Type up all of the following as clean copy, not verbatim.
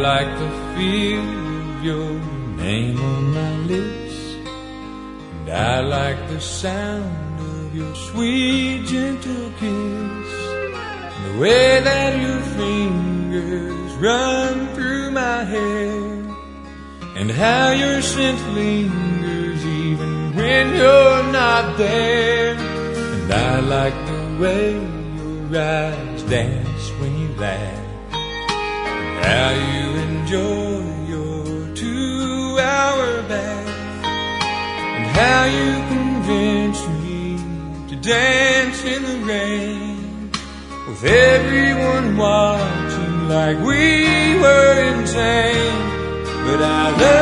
like the feel of your name on my lips, and I like the sound of your sweet gentle kiss, and the way that your fingers run through my hair, and how your scent lingers even when you're not there. And I like the way your eyes dance when you laugh, and how you enjoy your 2-hour bath, and how you convince me to dance in the rain, with everyone watching like we were insane. But I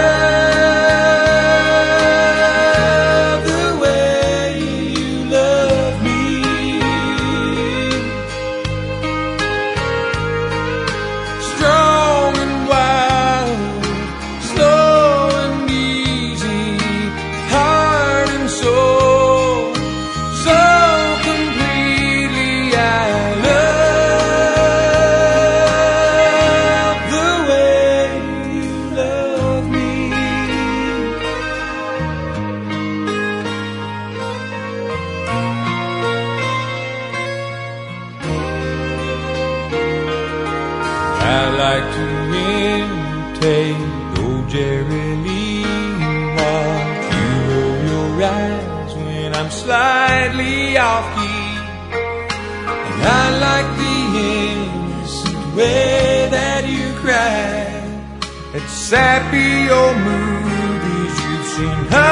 love the way you love me, strong and wild, slow and easy, heart and soul, so completely. I love the way you love me. I like to imitate old Jerry Lee, watch you roll your eyes when I'm slightly off key, and I like the innocent way that you cry at sappy old movies you've seen.